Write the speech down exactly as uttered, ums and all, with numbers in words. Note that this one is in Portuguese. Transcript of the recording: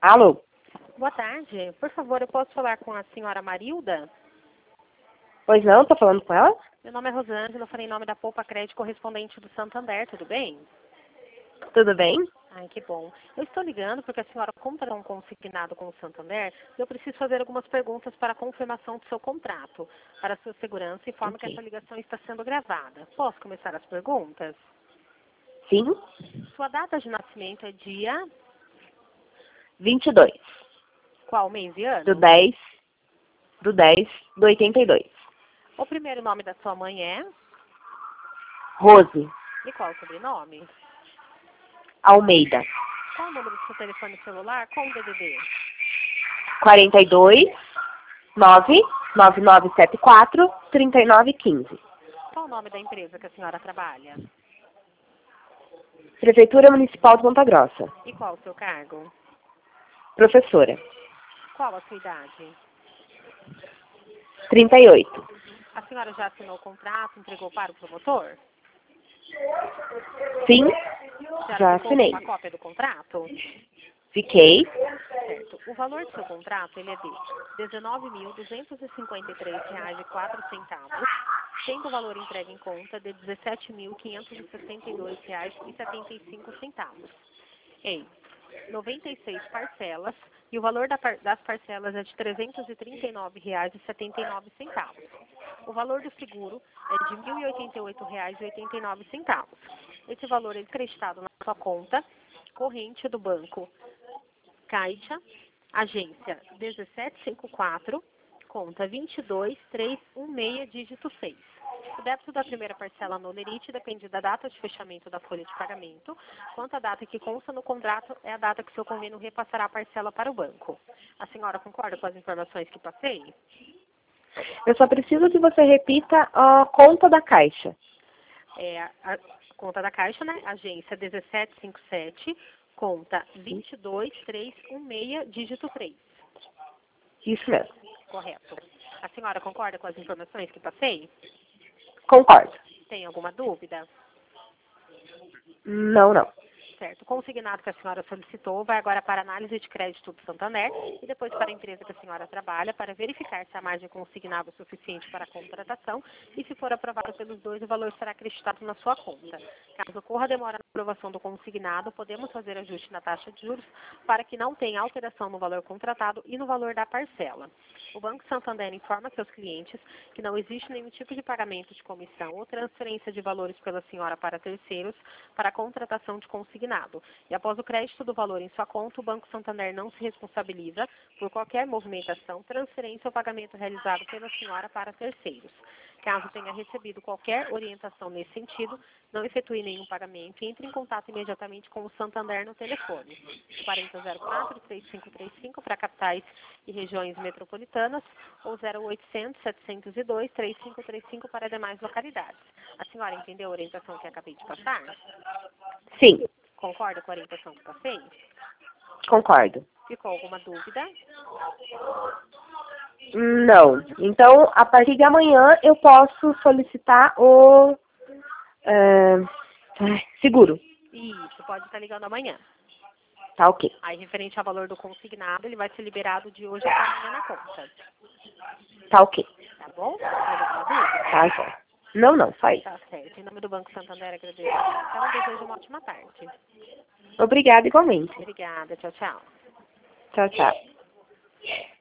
Alô? Boa tarde. Por favor, eu posso falar com a senhora Marilda? Pois não, tô falando com ela? Meu nome é Rosângela, eu falei em nome da Poupa Crédito, correspondente do Santander, tudo bem? Tudo bem? Ai, que bom. Eu estou ligando porque a senhora comprou um consignado com o Santander e eu preciso fazer algumas perguntas para a confirmação do seu contrato. Para a sua segurança, informo que Ok. essa ligação está sendo gravada. Posso começar as perguntas? Sim? Sua data de nascimento é dia... vinte e dois. Qual mês e ano? Do dez. Do dez do oitenta e dois. O primeiro nome da sua mãe é? Rose E qual o sobrenome? Almeida. Qual o número do seu telefone celular com o D D D? quarenta e dois, nove nove nove sete quatro, trinta e nove quinze. Qual o nome da empresa que a senhora trabalha? Prefeitura Municipal de Ponta Grossa. E qual o seu cargo? Professora. Qual a sua idade? trinta e oito. A senhora já assinou o contrato, entregou para o promotor? Sim? Já Já ficou assinei. uma cópia do contrato? Fiquei. Certo. O valor do seu contrato ele é de dezenove mil duzentos e cinquenta e três reais e quatro centavos, sendo o valor entregue em conta de dezessete mil quinhentos e sessenta e dois reais e setenta e cinco centavos. Em noventa e seis parcelas, e o valor da par- das parcelas é de trezentos e trinta e nove reais e setenta e nove centavos. O valor do seguro é de mil e oitenta e oito reais e oitenta e nove centavos. Esse valor é acreditado na sua conta corrente do banco Caixa, agência dezessete cinquenta e quatro, conta vinte e dois mil trezentos e dezesseis, dígito seis. O débito da primeira parcela no Lerite depende da data de fechamento da folha de pagamento, quanto a data que consta no contrato é a data que seu convênio repassará a parcela para o banco. A senhora concorda com as informações que passei? Eu só preciso que você repita a conta da Caixa. É a conta da Caixa, né? Agência dezessete cinquenta e sete, conta vinte e dois mil trezentos e dezesseis, dígito três. Isso mesmo. Correto. A senhora concorda com as informações que passei? Concordo. Tem alguma dúvida? Não, não. Certo. O consignado que a senhora solicitou vai agora para a análise de crédito do Santander e depois para a empresa que a senhora trabalha para verificar se a margem consignada é suficiente para a contratação e se for aprovada pelos dois, o valor será acreditado na sua conta. Caso ocorra demora na aprovação do consignado, podemos fazer ajuste na taxa de juros para que não tenha alteração no valor contratado e no valor da parcela. O Banco Santander informa seus clientes que não existe nenhum tipo de pagamento de comissão ou transferência de valores pela senhora para terceiros para a contratação de consignado. E após o crédito do valor em sua conta, o Banco Santander não se responsabiliza por qualquer movimentação, transferência ou pagamento realizado pela senhora para terceiros. Caso tenha recebido qualquer orientação nesse sentido, não efetue nenhum pagamento e entre em contato imediatamente com o Santander no telefone quarenta zero quatro, três cinco três cinco para capitais e regiões metropolitanas ou zero oitocentos, setecentos e dois, três cinco três cinco para demais localidades. A senhora entendeu a orientação que acabei de passar? Sim, Concorda com a orientação que passei? concordo. Ficou alguma dúvida? Não. Então, a partir de amanhã, eu posso solicitar o é, ai, seguro. Isso, pode estar ligando amanhã. Tá ok. Aí, referente ao valor do consignado, ele vai ser liberado de hoje até amanhã na conta. Tá ok. Tá bom? Mais alguma dúvida? Tá bom. Não, não, só isso. Tá certo. Em nome do Banco Santander, agradeço a atenção e desejo uma ótima tarde. Obrigada igualmente. Obrigada. Tchau, tchau. Tchau, tchau.